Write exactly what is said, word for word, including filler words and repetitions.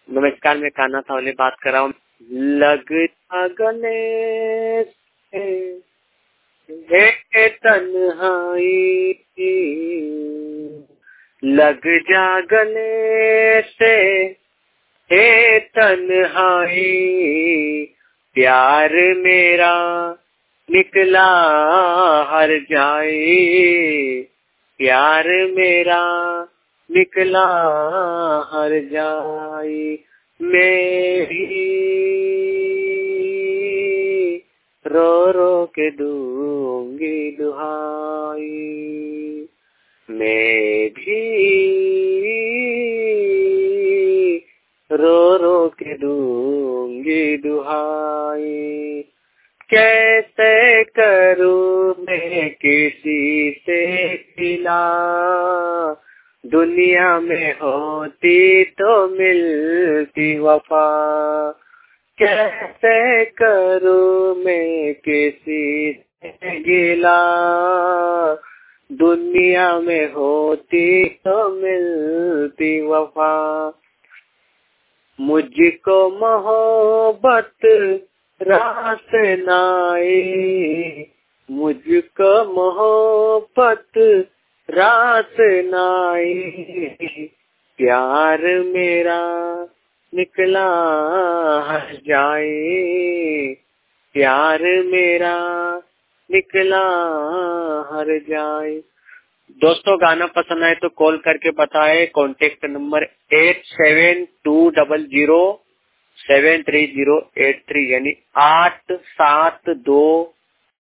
नमस्कार, मैं कान्हा थावले बात कर रहा हूँ। लग जा गले से हे तन्हाई, लग जा गले से हे तन्हाई, प्यार मेरा निकला हर जाए, प्यार मेरा निकला हर जाए। मेरी रो रो के दूंगी दुहाई, मैं भी रो रो के दूंगी दुहाई। कैसे करूं मैं किसी से खिला, दुनिया में होती तो मिलती वफा। कैसे करूं मैं किसी से गिला, दुनिया में होती तो मिलती वफा। मुझको मोहब्बत रास नाई, मुझको मोहब्बत रास नाई, प्यार मेरा निकला हर जाए, प्यार मेरा निकला हर जाए। दोस्तों, गाना पसंद आए तो कॉल करके बताएं। Contact number eight seven two double zero seven three zero eight three, यानी आठ सात दो